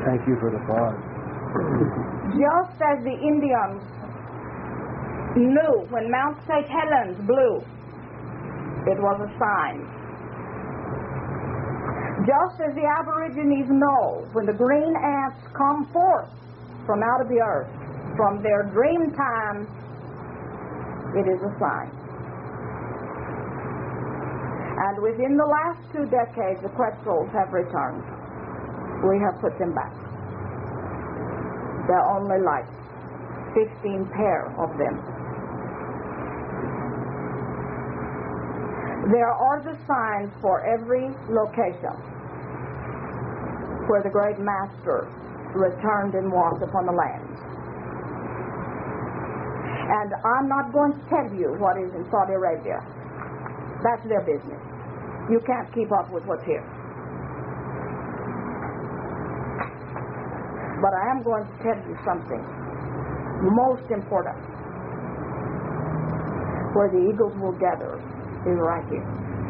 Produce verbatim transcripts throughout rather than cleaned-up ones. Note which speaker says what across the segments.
Speaker 1: Thank you for the pause.
Speaker 2: Just as the Indians knew when Mount Saint Helens blew, it was a sign. Just as the Aborigines know when the green ants come forth from out of the earth, from their dream time, it is a sign. And within the last two decades, the Quetzals have returned. We have put them back. There are only like fifteen pair of them. There are the signs for every location where the great master returned and walked upon the land. And I'm not going to tell you what is in Saudi Arabia. That's their business. You can't keep up with what's here. But I am going to tell you something most important. Where the eagles will gather is right here.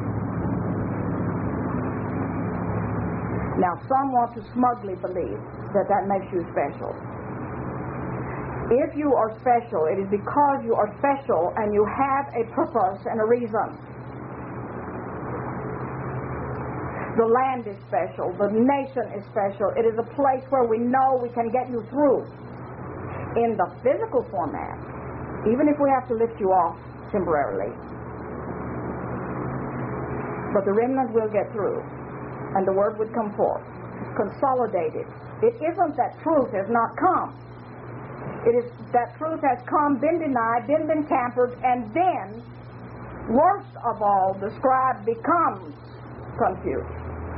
Speaker 2: Now, some want to smugly believe that that makes you special. If you are special, it is because you are special and you have a purpose and a reason. The land is special. The nation is special. It is a place where we know we can get you through. In the physical format, even if we have to lift you off temporarily, but the remnant will get through, and the word would come forth, consolidated. It isn't that truth has not come. It is that truth has come, been denied, been, been tampered, and then, worst of all, the scribe becomes confused.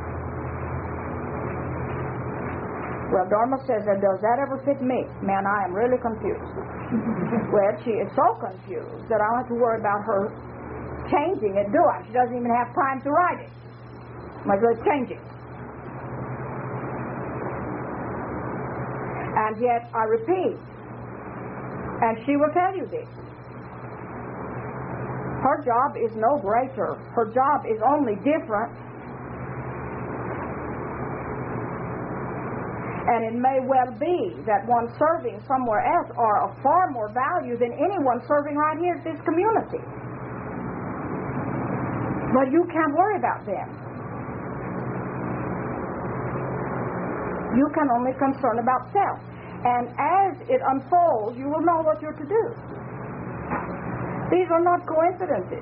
Speaker 2: Well, Dorma says, does that ever fit me? Man, I am really confused. Well, she is so confused that I don't have to worry about her changing it, do I? She doesn't even have time to write it. Might as well change it. And yet, I repeat, and she will tell you this, her job is no greater. Her job is only different. And it may well be that one serving somewhere else are of far more value than anyone serving right here at this community. But you can't worry about them. You can only concern about self. And as it unfolds, you will know what you're to do. These are not coincidences.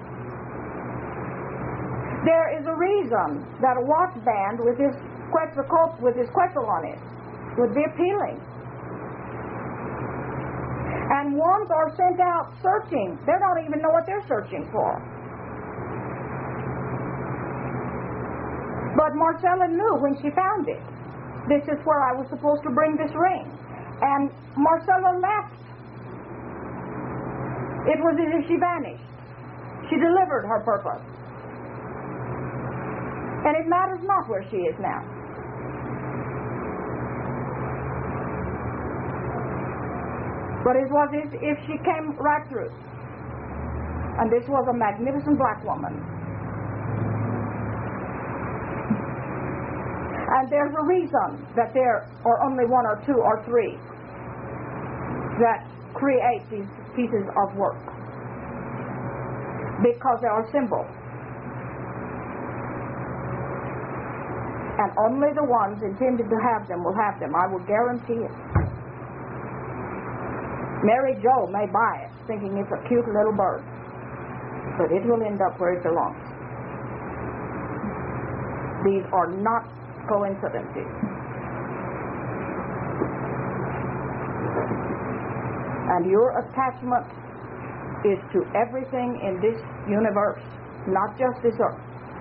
Speaker 2: There is a reason that a watch band with his Quetzal, with his Quetzal on it would be appealing. And ones are sent out searching. They don't even know what they're searching for. But Marcella knew when she found it. This is where I was supposed to bring this ring. And Marcella left. It was as if she vanished. She delivered her purpose. And it matters not where she is now. But it was as if she came right through. And this was a magnificent black woman. And there's a reason that there are only one or two or three that create these pieces of work. Because they are symbols. And only the ones intended to have them will have them. I will guarantee it. Mary Jo may buy it, thinking it's a cute little bird. But it will end up where it belongs. These are not coincidences. And your attachment is to everything in this universe, not just this earth.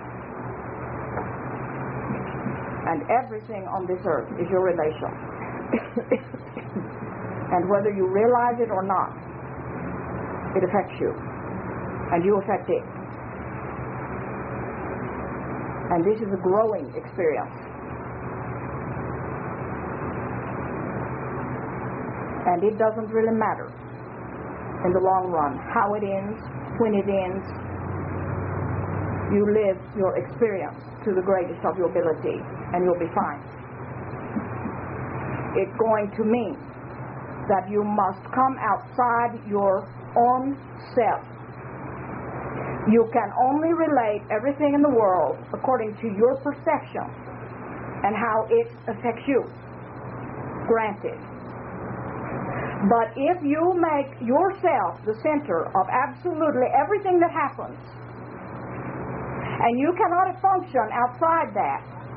Speaker 2: And everything on this earth is your relation. And whether you realize it or not, it affects you. And you affect it. And this is a growing experience. And it doesn't really matter in the long run how it ends, when it ends. You live your experience to the greatest of your ability, and you'll be fine. it's going to mean that you must come outside your own self. You can only relate everything in the world according to your perception and how it affects you. Granted. But if you make yourself the center of absolutely everything that happens, and you cannot function outside that,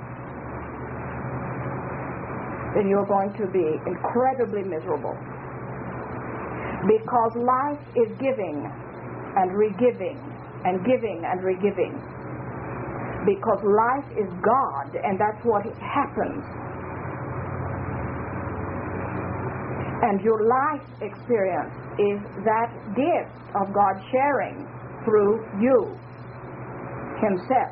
Speaker 2: then you're going to be incredibly miserable. Because life is giving and re-giving and giving and re-giving. Because life is God, and that's what happens. And your life experience is that gift of God sharing through you, Himself.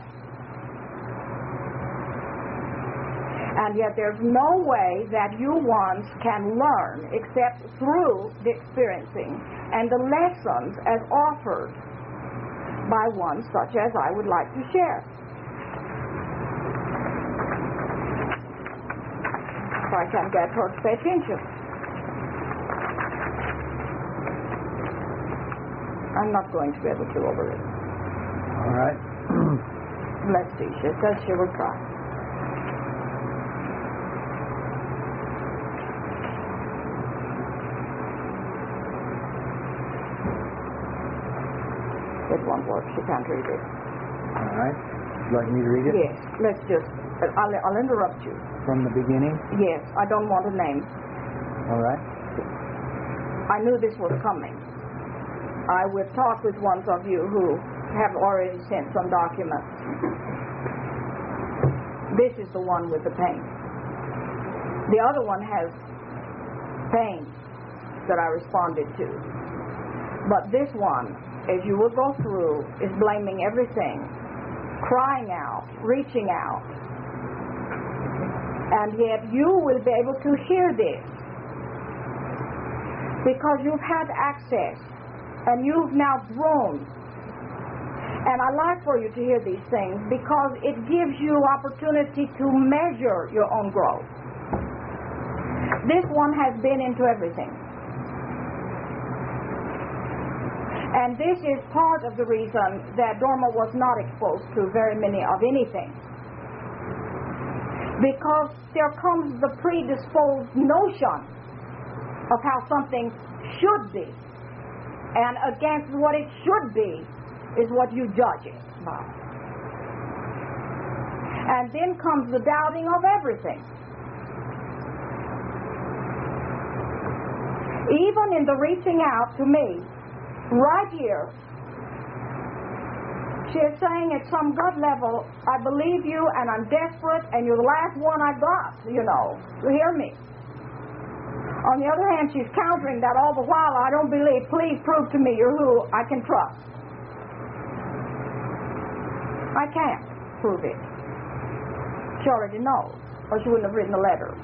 Speaker 2: And yet there's no way that you ones can learn except through the experiencing and the lessons as offered by one such as I would like to share. If I can get her to pay attention. I'm not going to be able to over it.
Speaker 1: All right.
Speaker 2: Let's see. She says she will try. It won't work. She can't read it.
Speaker 1: All right. Would you like me to read it?
Speaker 2: Yes. Let's just... I'll, I'll interrupt you.
Speaker 1: From the beginning?
Speaker 2: Yes. I don't want a name.
Speaker 1: All right.
Speaker 2: I knew this was coming. I will talk with ones of you who have already sent some documents. This is the one with the pain. The other one has pain that I responded to. But this one, as you will go through, is blaming everything, crying out, reaching out. And yet you will be able to hear this because you've had access. And you've now grown. And I like for you to hear these things because it gives you opportunity to measure your own growth. This one has been into everything. And this is part of the reason that Dorma was not exposed to very many of anything. Because there comes the predisposed notion of how something should be. And against what it should be is what you judge it by. And then comes the doubting of everything. Even in the reaching out to me, right here, she is saying at some gut level, I believe you and I'm desperate and you're the last one I got, you know, to hear me. On the other hand, she's countering that all the while, I don't believe, please prove to me you're who I can trust. I can't prove it. She already knows, or she wouldn't have written a letter.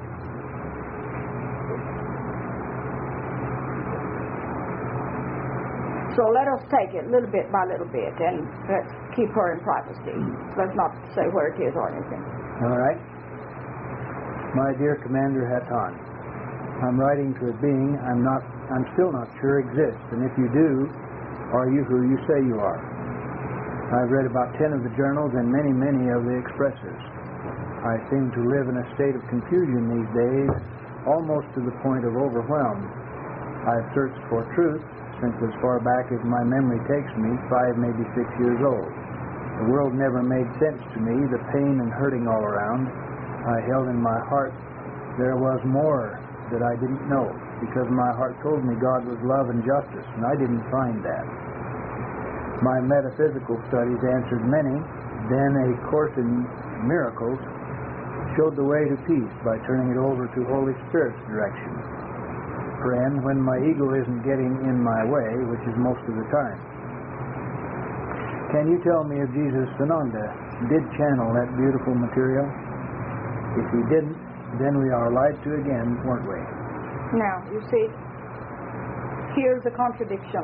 Speaker 2: So let us take it little bit by little bit, and let's keep her in privacy. Let's not say where it is or anything.
Speaker 1: All right. My dear Commander Hatan, I'm writing to a being I'm not, I'm still not sure exists, and if you do, are you who you say you are? I've read about ten of the journals and many, many of the expresses. I seem to live in a state of confusion these days, almost to the point of overwhelm. I've searched for truth since as far back as my memory takes me, five, maybe six years old. The world never made sense to me, the pain and hurting all around. I held in my heart there was more that I didn't know, because my heart told me God was love and justice, and I didn't find that. My metaphysical studies answered many, then a course in miracles showed the way to peace by turning it over to Holy Spirit's direction. Friend, when my ego isn't getting in my way, which is most of the time. Can you tell me if Jesus Sananda did channel that beautiful material? If he didn't, then we are lied to again, weren't we?
Speaker 2: Now, you see, here's the contradiction.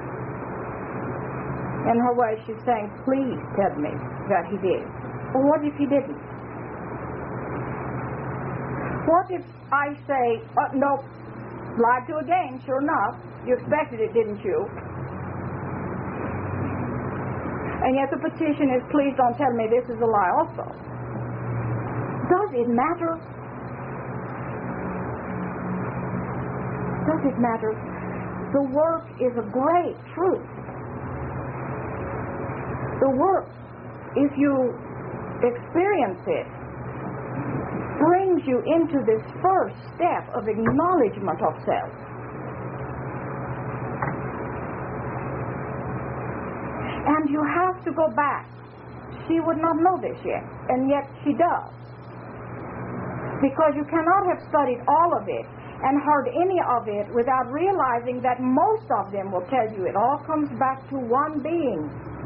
Speaker 2: In her way, she's saying, please tell me that he did. Well, what if he didn't? What if I say, uh, nope, lied to again, sure enough. You expected it, didn't you? And yet the petition is, please don't tell me this is a lie also. Does it matter? Does it matter? The work is a great truth. The work, if you experience it, brings you into this first step of acknowledgement of self. And you have to go back. She would not know this yet, and yet she does. Because you cannot have studied all of it and heard any of it without realizing that most of them will tell you it all comes back to one being.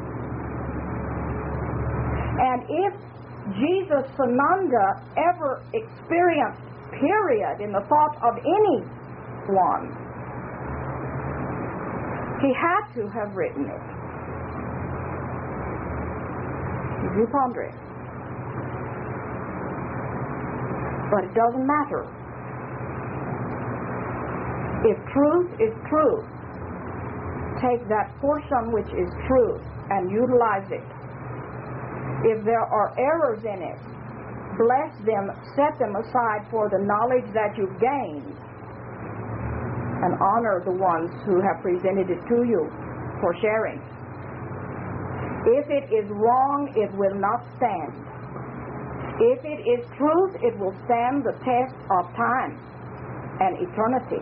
Speaker 2: And if Jesus Sananda ever experienced, period, in the thought of anyone, he had to have written it. If you ponder it. But it doesn't matter. If truth is truth, take that portion which is truth and utilize it. If there are errors in it, bless them, set them aside for the knowledge that you've gained, and honor the ones who have presented it to you for sharing. If it is wrong, it will not stand. If it is truth, it will stand the test of time and eternity.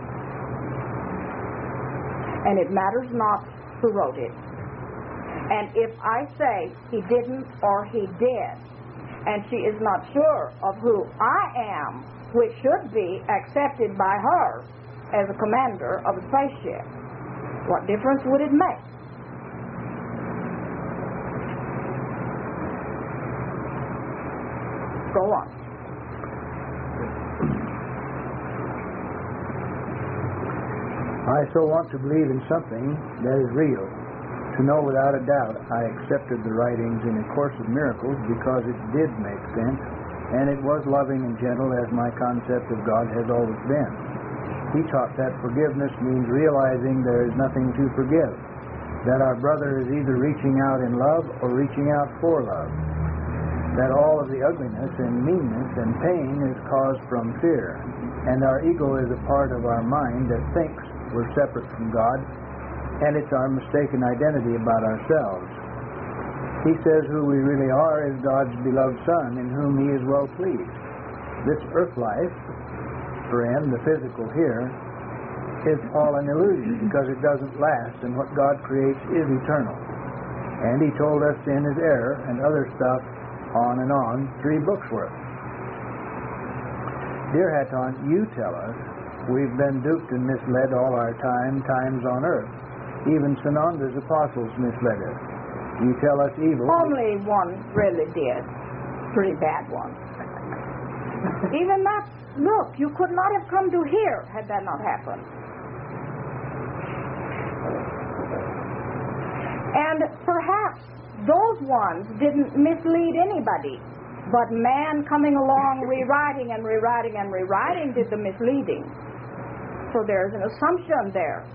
Speaker 2: And it matters not who wrote it. And if I say he didn't or he did, and she is not sure of who I am, which should be accepted by her as a commander of a spaceship, what difference would it make? Go on.
Speaker 1: I so want to believe in something that is real, to know without a doubt I accepted the writings in A Course of Miracles because it did make sense, and it was loving and gentle as my concept of God has always been. He taught that forgiveness means realizing there is nothing to forgive, that our brother is either reaching out in love or reaching out for love, that all of the ugliness and meanness and pain is caused from fear, and our ego is a part of our mind that thinks we're separate from God, and it's our mistaken identity about ourselves. He says who we really are is God's beloved Son, in whom He is well pleased. This earth life, friend, the physical here, is all an illusion because it doesn't last, and what God creates is eternal. And He told us in His error and other stuff, on and on, three books worth. Dear Hatton, you tell us we've been duped and misled all our time, times on earth. Even Sananda's apostles misled us. You tell us evil.
Speaker 2: Only one really did. Pretty bad one. Even that, look, you could not have come to here had that not happened. And perhaps those ones didn't mislead anybody, but man coming along rewriting and rewriting and rewriting did the misleading. So there's an assumption there.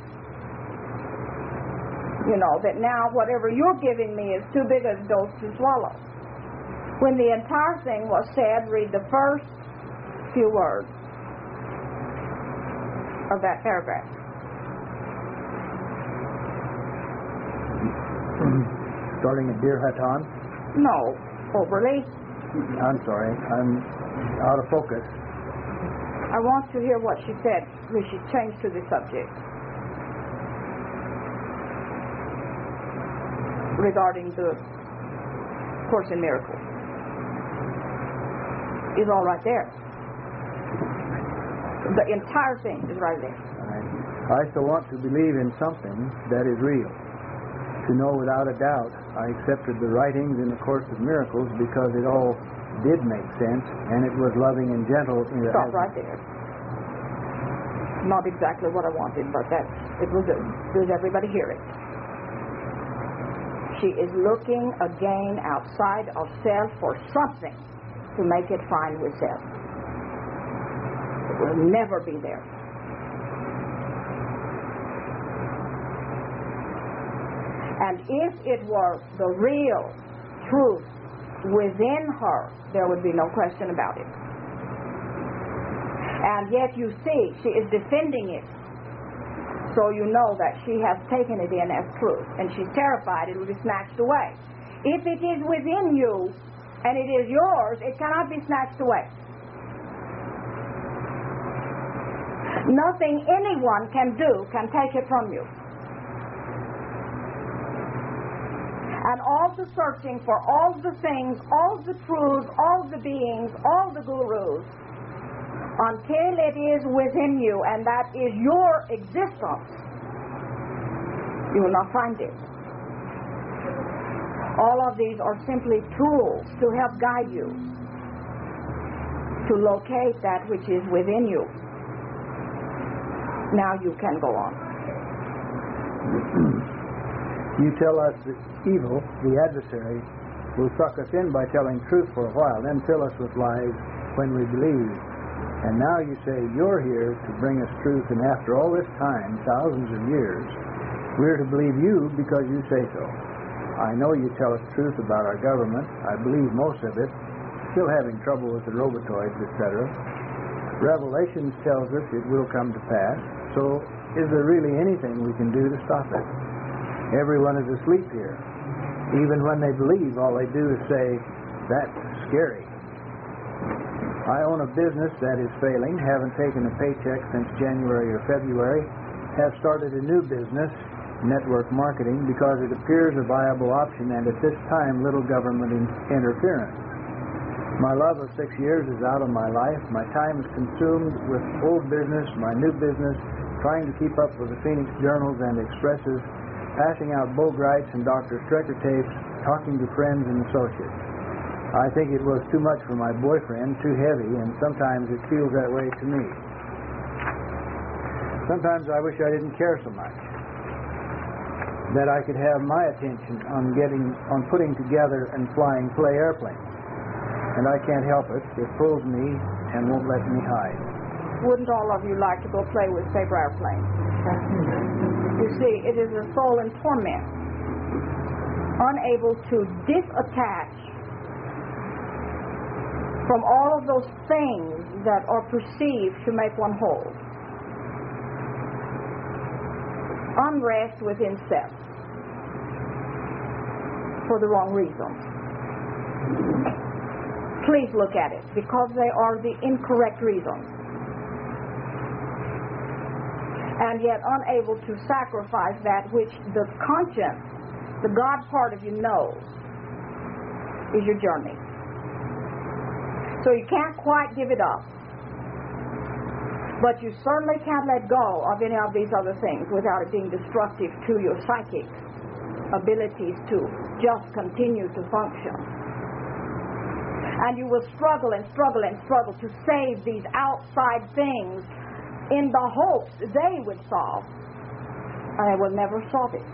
Speaker 2: You know, that now whatever you're giving me is too big a dose to swallow. When the entire thing was said, read the first few words of that paragraph.
Speaker 1: Starting at Dear Hatton?
Speaker 2: No, overly.
Speaker 1: I'm sorry, I'm out of focus.
Speaker 2: I want to hear what she said. We should change to the subject regarding the Course in Miracles. It's all right there. The entire thing is right there.
Speaker 1: I still want to believe in something that is real. To know without a doubt I accepted the writings in the Course of Miracles because it all did make sense, and it was loving and gentle. In the
Speaker 2: Stop right there. Not exactly what I wanted, but that it was. Does everybody hear it? She is looking again outside of self for something to make it fine with self. will never be there. And if it were the real truth within her, there would be no question about it. And yet you see, she is defending it. So you know that she has taken it in as truth. And she's terrified it will be snatched away. If it is within you, and it is yours, it cannot be snatched away. Nothing anyone can do can take it from you. And all the searching for all the things, all the truths, all the beings, all the gurus, until it is within you, and that is your existence, you will not find it. All of these are simply tools to help guide you to locate that which is within you. Now you can go on.
Speaker 1: You tell us that evil, the adversary, will suck us in by telling truth for a while, then fill us with lies when we believe. And now you say you're here to bring us truth, and after all this time, thousands of years, we're to believe you because you say so. I know you tell us truth about our government. I believe most of it. Still having trouble with the robotoids, et cetera. Revelations tells us it will come to pass. So is there really anything we can do to stop it? Everyone is asleep here. Even when they believe, all they do is say, that's scary. I own a business that is failing, haven't taken a paycheck since January or February, have started a new business, network marketing, because it appears a viable option, and at this time, little government in- interference. My love of six years is out of my life. My time is consumed with old business, my new business, trying to keep up with the Phoenix Journals and Expresses, passing out Bogrites and Doctor Strecker tapes, talking to friends and associates. I think it was too much for my boyfriend, too heavy, and sometimes it feels that way to me. Sometimes I wish I didn't care so much, that I could have my attention on getting, on putting together and flying play airplanes. And I can't help it. It pulls me and won't let me hide.
Speaker 2: Wouldn't all of you like to go play with paper airplanes? You see, it is a soul in torment, unable to disattach from all of those things that are perceived to make one whole. Unrest within self for the wrong reasons. Please look at it, because they are the incorrect reasons. And yet unable to sacrifice that which the conscience, the God part of you knows is your journey. So you can't quite give it up. But you certainly can't let go of any of these other things without it being destructive to your psychic abilities to just continue to function. And you will struggle and struggle and struggle to save these outside things in the hopes they would solve. And they will never solve it.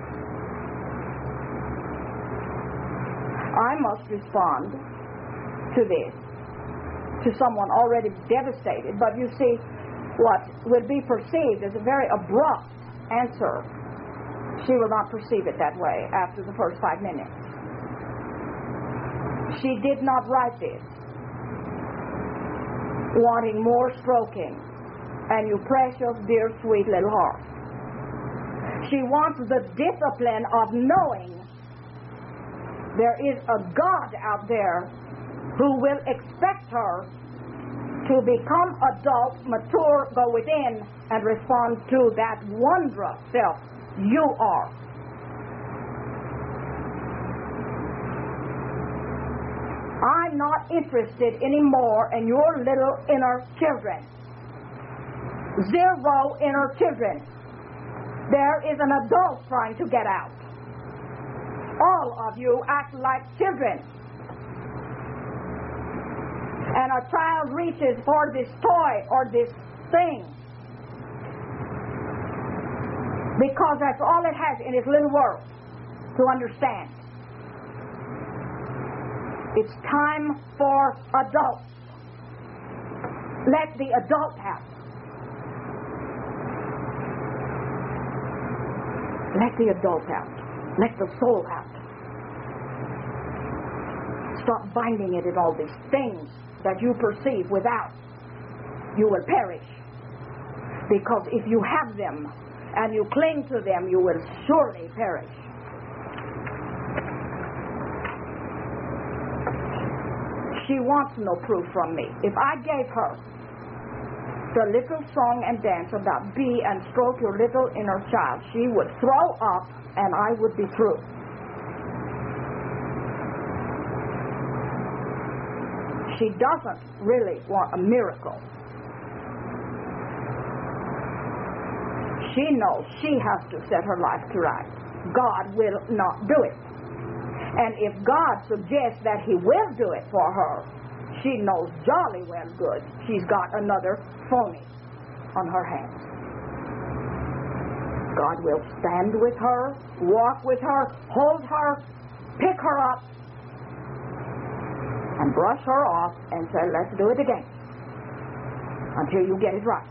Speaker 2: I must respond to this, to someone already devastated. But you see, what would be perceived as a very abrupt answer, she will not perceive it that way after the first five minutes. She did not write this wanting more stroking and you precious, dear, sweet little heart. She wants the discipline of knowing there is a God out there who will expect her to become adult, mature, go within, and respond to that wondrous self you are. I'm not interested anymore in your little inner children. Zero inner children. There is an adult trying to get out. All of you act like children. And a child reaches for this toy or this thing because that's all it has in its little world to understand. It's time for adults. Let the adult out. Let the adult out. Let the soul out. Stop binding it in all these things that you perceive without. You will perish. Because if you have them and you cling to them, you will surely perish. She wants no proof from me. If I gave her the little song and dance about be and stroke your little inner child, she would throw up and I would be through. She doesn't really want a miracle. She knows she has to set her life to right. God will not do it. And if God suggests that He will do it for her, she knows jolly well good she's got another phony on her hands. God will stand with her, walk with her, hold her, pick her up, and brush her off and say, let's do it again until you get it right.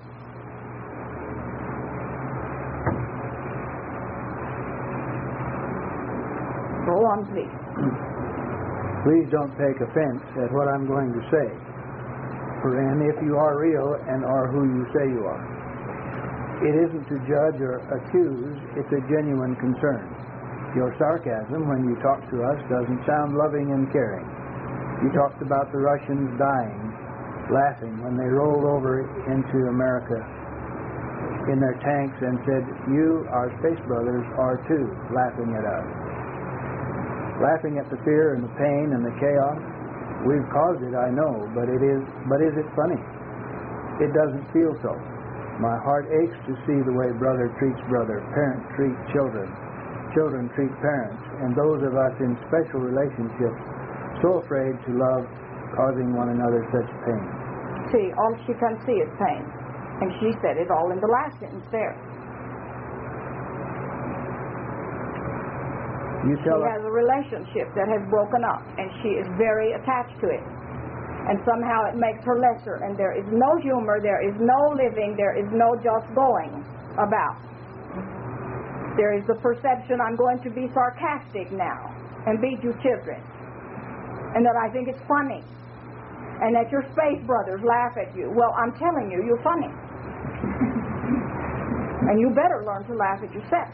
Speaker 2: Go on, please.
Speaker 1: Please don't take offense at what I'm going to say. For and if you are real and are who you say you are, it isn't to judge or accuse, it's a genuine concern. Your sarcasm when you talk to us doesn't sound loving and caring. You talked about the Russians dying, laughing when they rolled over into America in their tanks and said, you, our space brothers, are too, laughing at us. Laughing at the fear and the pain and the chaos. We've caused it, I know, but it is but is it funny? It doesn't feel so. My heart aches to see the way brother treats brother, parents treat children, children treat parents, and those of us in special relationships so afraid to love, causing one another such pain.
Speaker 2: See, all she can see is pain. And she said it all in the last sentence there.
Speaker 1: You tell
Speaker 2: she has a relationship that has broken up, and she is very attached to it. And somehow it makes her lesser, and there is no humor, there is no living, there is no just going about. There is the perception I'm going to be sarcastic now and beat you children, and that I think it's funny, and that your space brothers laugh at you. Well, I'm telling you, you're funny. And you better learn to laugh at yourself.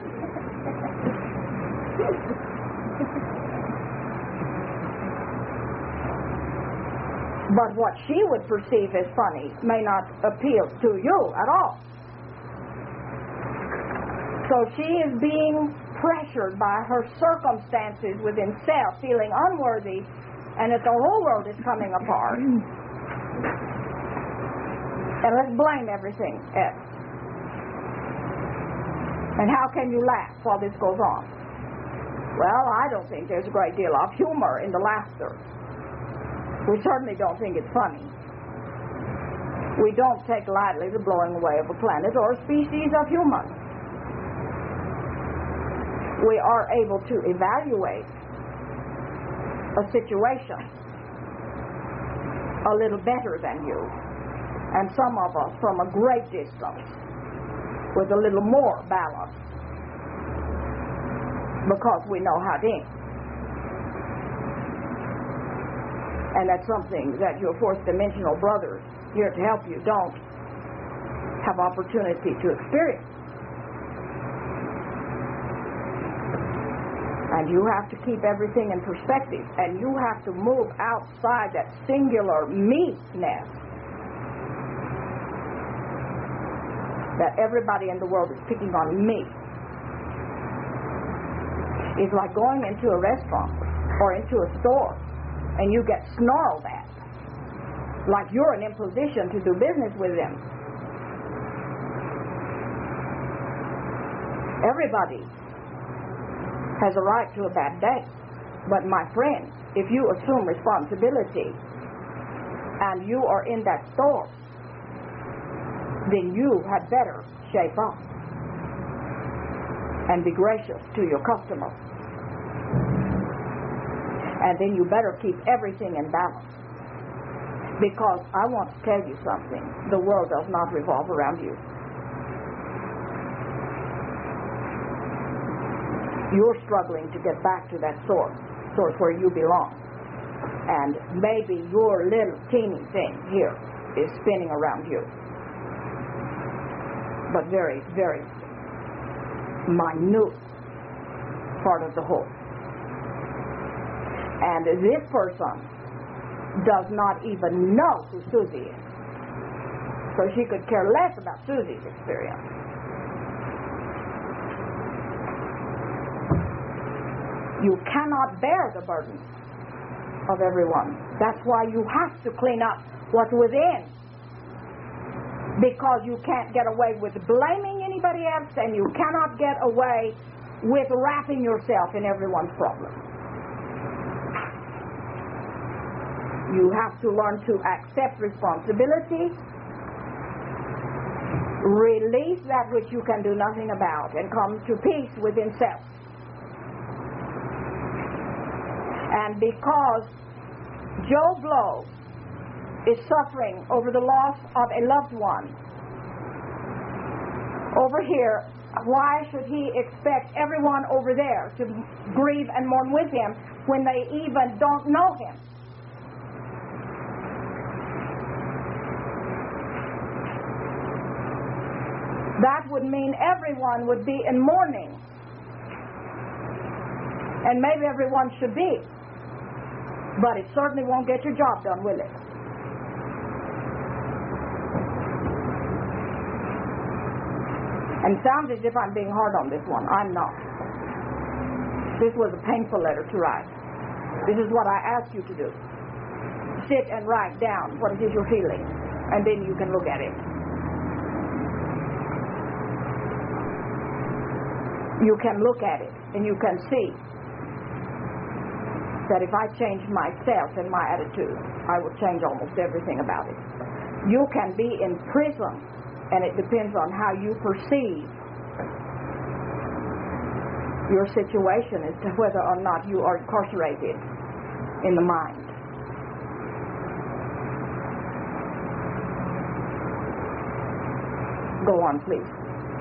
Speaker 2: But what she would perceive as funny may not appeal to you at all. So she is being pressured by her circumstances within self, feeling unworthy, and that the whole world is coming apart. And let's blame everything else. And how can you laugh while this goes on? Well, I don't think there's a great deal of humor in the laughter. We certainly don't think it's funny. We don't take lightly the blowing away of a planet or a species of humans. We are able to evaluate a situation a little better than you, and some of us from a great distance with a little more balance, because we know how to think. And that's something that your fourth dimensional brothers here to help you don't have opportunity to experience. And you have to keep everything in perspective, and you have to move outside that singular me-ness that everybody in the world is picking on me. It's like going into a restaurant or into a store and you get snarled at, like you're an imposition to do business with them. Everybody has a right to a bad day. But my friend, if you assume responsibility and you are in that store, then you had better shape up and be gracious to your customer. And then you better keep everything in balance. Because I want to tell you something. The world does not revolve around you. You're struggling to get back to that source, source where you belong. And maybe your little teeny thing here is spinning around you. But very, very minute part of the whole. And this person does not even know who Susie is. So she could care less about Susie's experience. You cannot bear the burden of everyone. That's why you have to clean up what's within. Because you can't get away with blaming anybody else, and you cannot get away with wrapping yourself in everyone's problem. You have to learn to accept responsibility, release that which you can do nothing about, and come to peace within self. And because Joe Blow is suffering over the loss of a loved one, over here, why should he expect everyone over there to grieve and mourn with him when they even don't know him? That would mean everyone would be in mourning. And maybe everyone should be. But it certainly won't get your job done, will it? And it sounds as if I'm being hard on this one. I'm not. This was a painful letter to write. This is what I asked you to do. Sit and write down what it is you're feeling, and then you can look at it. You can look at it, and you can see that if I change myself and my attitude, I will change almost everything about it. You can be in prison, and it depends on how you perceive your situation as to whether or not you are incarcerated in the mind. Go on, please.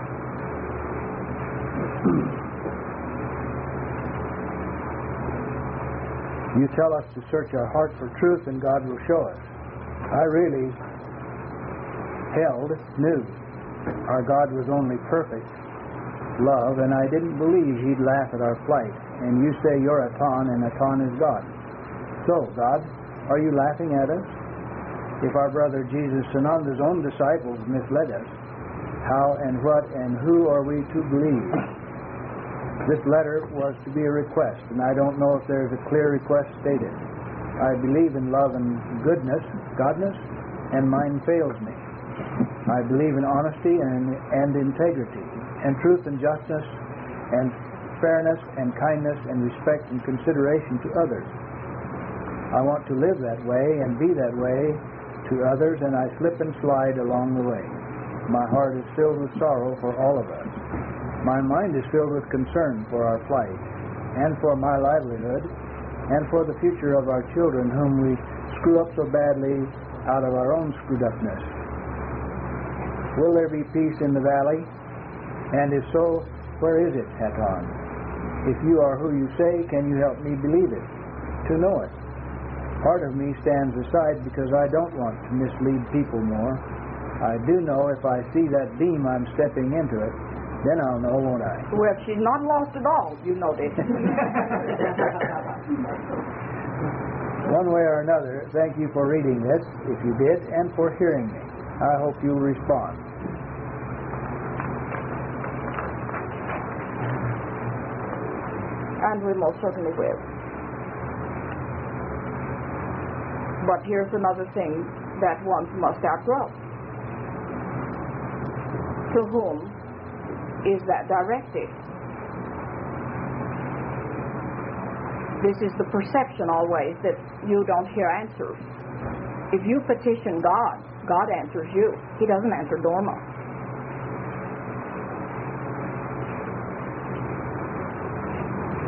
Speaker 1: You tell us to search our heart for truth, and God will show us. I really held, knew our God was only perfect love, and I didn't believe He'd laugh at our plight. And you say you're Aton, and Aton is God. So, God, are you laughing at us? If our brother Jesus Sananda's own disciples misled us, how and what and who are we to believe? This letter was to be a request, and I don't know if there's a clear request stated. I believe in love and goodness, godness, and mine fails me. I believe in honesty and, and integrity, and truth and justice, and fairness and kindness and respect and consideration to others. I want to live that way and be that way to others, and I slip and slide along the way. My heart is filled with sorrow for all of us. My mind is filled with concern for our plight, and for my livelihood, and for the future of our children whom we screw up so badly out of our own screwed-upness. Will there be peace in the valley? And if so, where is it, Haton? If you are who you say, can you help me believe it, to know it? Part of me stands aside because I don't want to mislead people more. I do know if I see that beam I'm stepping into it, then I'll know, won't I?
Speaker 2: Well, she's not lost at all, you know this.
Speaker 1: One way or another, thank you for reading this, if you did, and for hearing me. I hope you'll respond.
Speaker 2: And we most certainly will. But here's another thing that one must outgrow. To whom is that directed? This is the perception always that you don't hear answers. If you petition God, God answers you. He doesn't answer Dorma.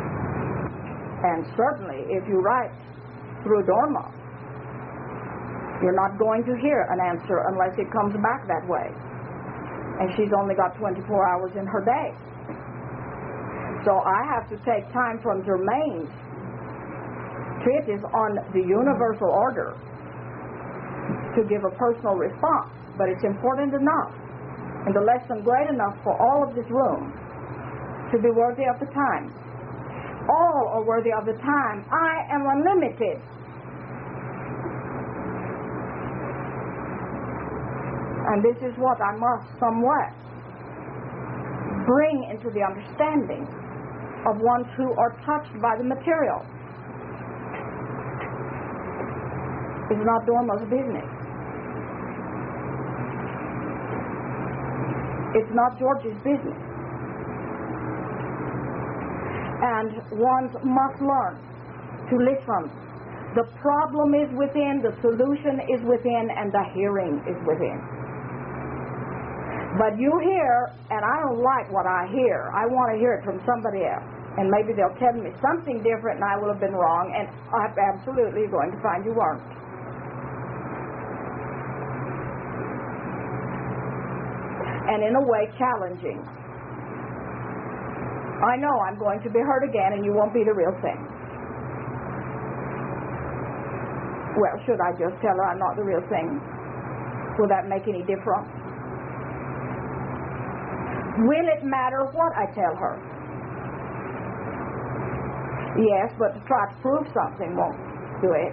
Speaker 2: And certainly if you write through Dorma, You're not going to hear an answer unless it comes back that way. And she's only got twenty-four hours in her day. So I have to take time from Germaine's treatise on the universal order to give a personal response. But it's important enough and the lesson great enough for all of this room to be worthy of the time. All are worthy of the time. I am unlimited. And this is what I must somewhat bring into the understanding of ones who are touched by the material. It's not Dorma's business. It's not George's business. And ones must learn to listen. The problem is within, the solution is within, and the hearing is within. But you hear, and I don't like what I hear. I want to hear it from somebody else. And maybe they'll tell me something different and I will have been wrong, and I'm absolutely going to find you weren't. And in a way, challenging. I know I'm going to be hurt again and you won't be the real thing. Well, should I just tell her I'm not the real thing? Will that make any difference? Will it matter what I tell her? Yes, but to try to prove something won't do it.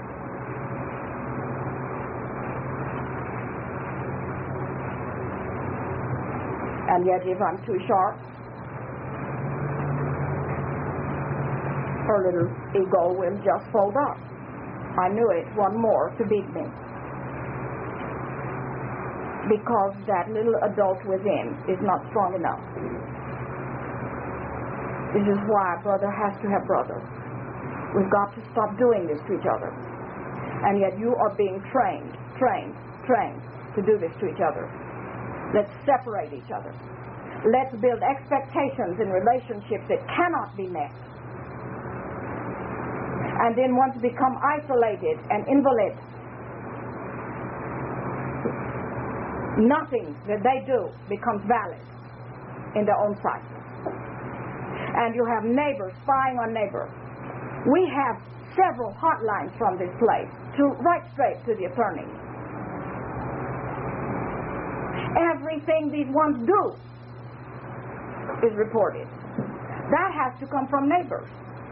Speaker 2: And yet if I'm too sharp, her little ego will just fold up. I knew it, one more to beat me. Because that little adult within is not strong enough. This is why brother has to have brother. We've got to stop doing this to each other. And yet you are being trained, trained, trained to do this to each other. Let's separate each other. Let's build expectations in relationships that cannot be met. And then once become isolated and invalid, nothing that they do becomes valid in their own sight. And you have neighbors spying on neighbors. We have several hotlines from this place to right straight to the attorney. Everything these ones do is reported. That has to come from neighbors.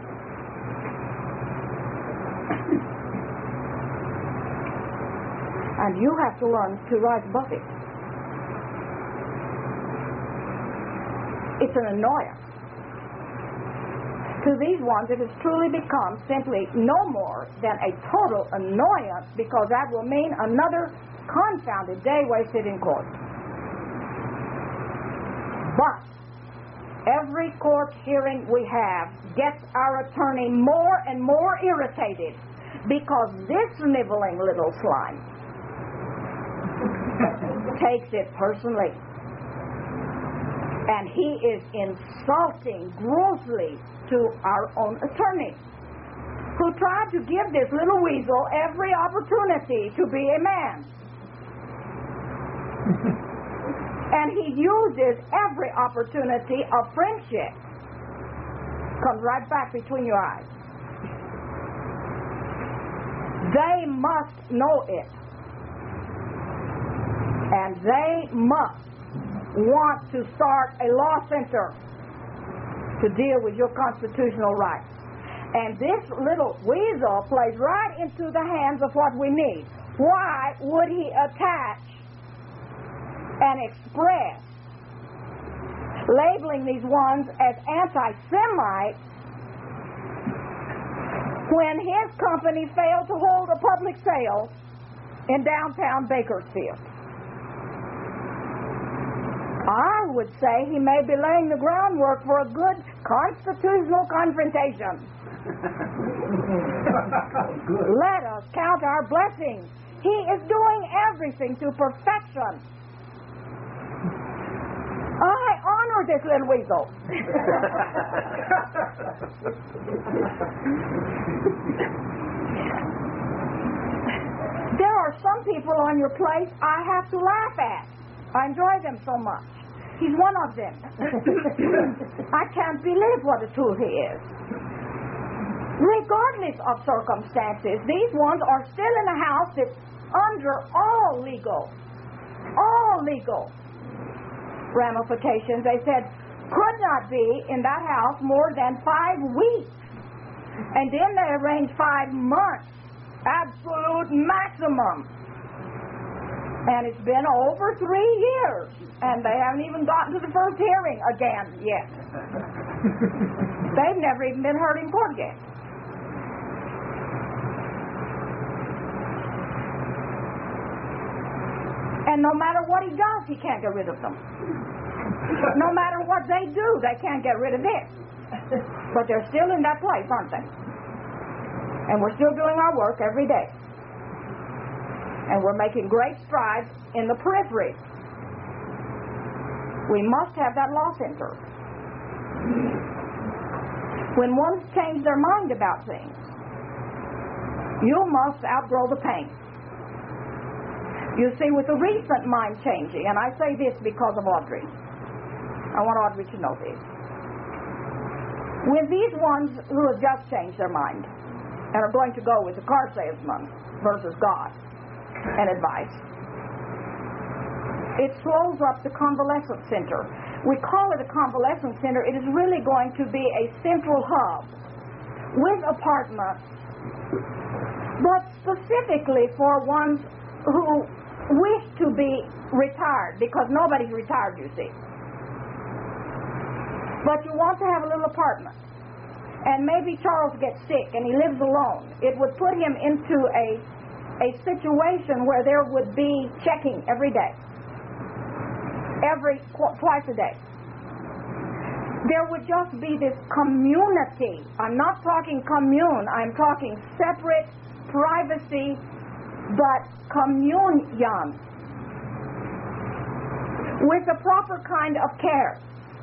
Speaker 2: And you have to learn to rise above it. It's an annoyance. To these ones, it has truly become simply no more than a total annoyance, because that will mean another confounded day wasted in court. But every court hearing we have gets our attorney more and more irritated, because this nibbling little slime takes it personally. And he is insulting grossly to our own attorney, who tried to give this little weasel every opportunity to be a man. And he uses every opportunity of friendship. Comes right back between your eyes. They must know it. And they must want to start a law center to deal with your constitutional rights. And this little weasel plays right into the hands of what we need. Why would he attach and express labeling these ones as anti-Semites when his company failed to hold a public sale in downtown Bakersfield? I would say he may be laying the groundwork for a good constitutional confrontation. Let us count our blessings. He is doing everything to perfection. I honor this little weasel. There are are some people on your place I have to laugh at. I enjoy them so much. He's one of them. I can't believe what a tool he is. Regardless of circumstances, these ones are still in a house that's under all legal, all legal ramifications. They said could not be in that house more than five weeks. And then they arranged five months, absolute maximum. And it's been over three years, and they haven't even gotten to the first hearing again yet. They've never even been heard in court yet. And no matter what he does, he can't get rid of them. No matter what they do, they can't get rid of it. But they're still in that place, aren't they? And we're still doing our work every day. And we're making great strides in the periphery. We must have that law center. When one's changed their mind about things, you must outgrow the pain. You see, with the recent mind changing, and I say this because of Audrey. I want Audrey to know this. With these ones who have just changed their mind and are going to go with the car salesman versus God and advice, it slows up the convalescent center. We call it a convalescent center. It is really going to be a central hub with apartments, but specifically for ones who wish to be retired, because nobody's retired, you see. But you want to have a little apartment. And maybe Charles gets sick and he lives alone. It would put him into a, a situation where there would be checking every day. Every, twice a day. There would just be this community. I'm not talking commune. I'm talking separate, privacy, but communion. With the proper kind of care.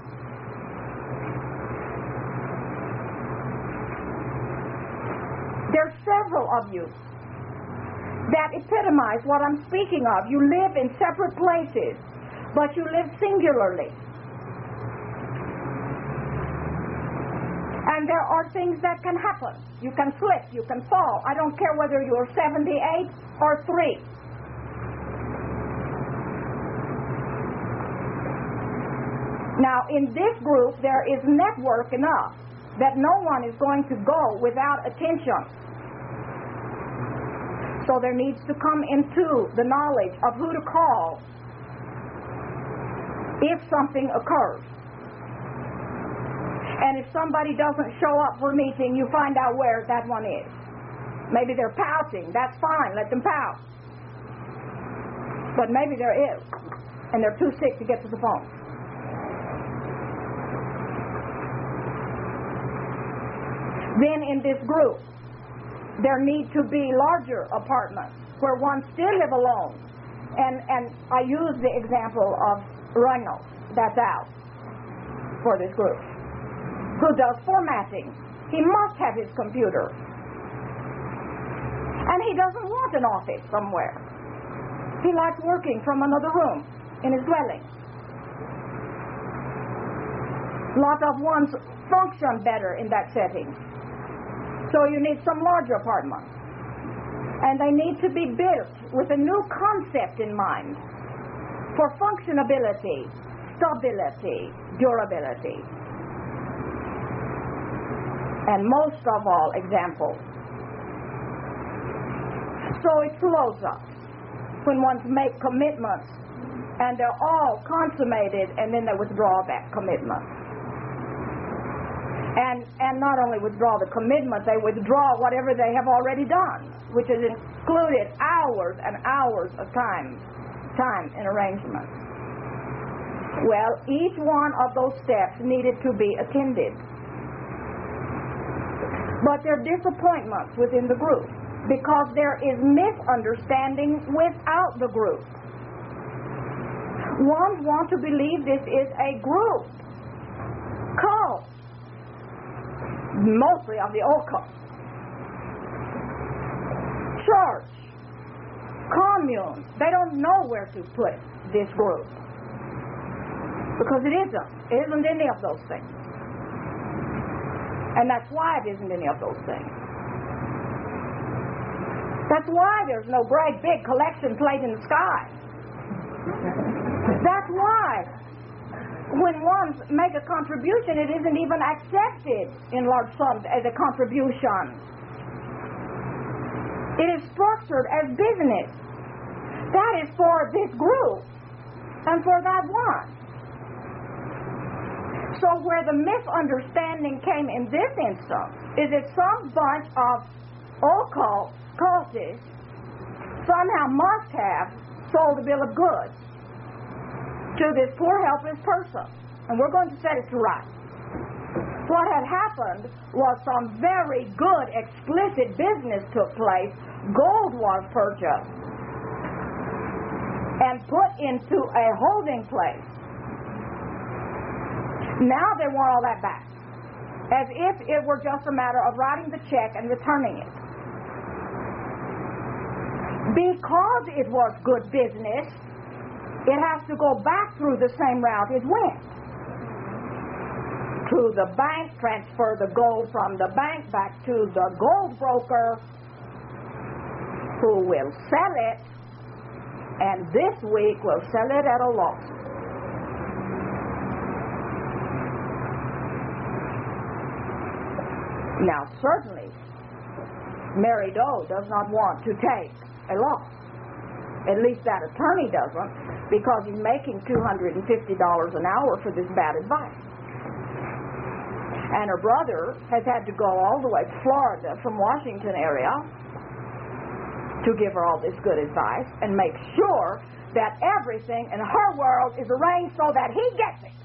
Speaker 2: There's several of you that epitomize what I'm speaking of. You live in separate places, but you live singularly. And there are things that can happen. You can slip, you can fall. I don't care whether you're seventy-eight or three. Now, in this group, there is network enough that no one is going to go without attention. So there needs to come into the knowledge of who to call if something occurs. And if somebody doesn't show up for a meeting, you find out where that one is. Maybe they're pouting. That's fine. Let them pout. But maybe there is. And they're too sick to get to the phone. Then in this group, there need to be larger apartments where one still live alone. And and I use the example of Reynolds, that's out for this group, who does formatting. He must have his computer. And he doesn't want an office somewhere. He likes working from another room in his dwelling. A lot of ones function better in that setting. So you need some larger apartments. And they need to be built with a new concept in mind for functionability, stability, durability. And most of all, example. So it slows up when ones make commitments and they're all consummated and then they withdraw that commitment. And and not only withdraw the commitment, they withdraw whatever they have already done, which has included hours and hours of time, time in arrangement. Well, each one of those steps needed to be attended. But there are disappointments within the group because there is misunderstanding without the group. Ones want to believe this is a group cult. Mostly of the occult. Church. communes. They don't know where to put this group. Because it isn't. It isn't any of those things. And that's why it isn't any of those things. That's why there's no great big collection plate in the sky. That's why when one make a contribution, it isn't even accepted in large sums as a contribution. It is structured as business. That is for this group and for that one. So where the misunderstanding came in this instance is that some bunch of occult cultists somehow must have sold a bill of goods to this poor helpless person. And we're going to set it to right. What had happened was some very good, explicit business took place. Gold was purchased and put into a holding place. Now they want all that back, as if it were just a matter of writing the check and returning it. Because it was good business, it has to go back through the same route it went. To the bank, transfer the gold from the bank back to the gold broker, who will sell it, and this week will sell it at a loss. Now, certainly, Mary Doe does not want to take a loss. At least that attorney doesn't, because he's making two hundred fifty dollars an hour for this bad advice. And her brother has had to go all the way to Florida from Washington area to give her all this good advice and make sure that everything in her world is arranged so that he gets it.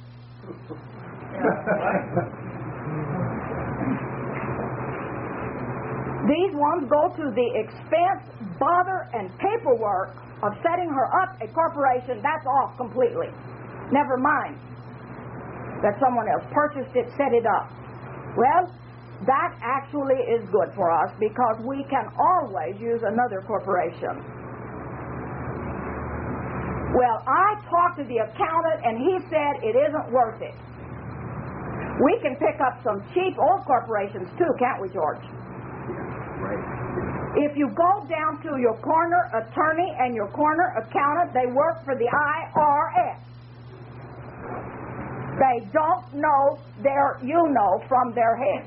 Speaker 2: These ones go to the expense, bother, and paperwork of setting her up a corporation. That's off completely. Never mind that someone else purchased it, set it up. Well, that actually is good for us because we can always use another corporation. Well, I talked to the accountant and he said it isn't worth it. We can pick up some cheap old corporations too, can't we, George? If you go down to your corner attorney and your corner accountant, they work for the I R S. They don't know their you know from their head.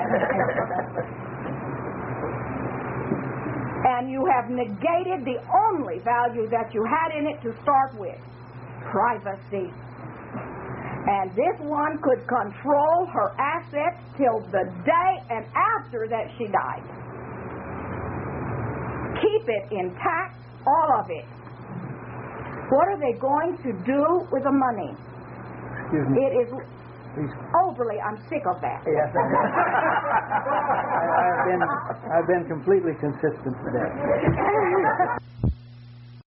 Speaker 2: And you have negated the only value that you had in it to start with, privacy. And this one could control her assets till the day and after that she died. Keep it intact, all of it. What are they going to do with the money?
Speaker 1: Excuse me.
Speaker 2: It is
Speaker 1: Please.
Speaker 2: overly, I'm sick of that.
Speaker 1: Yes. I, I've been I've been completely consistent today.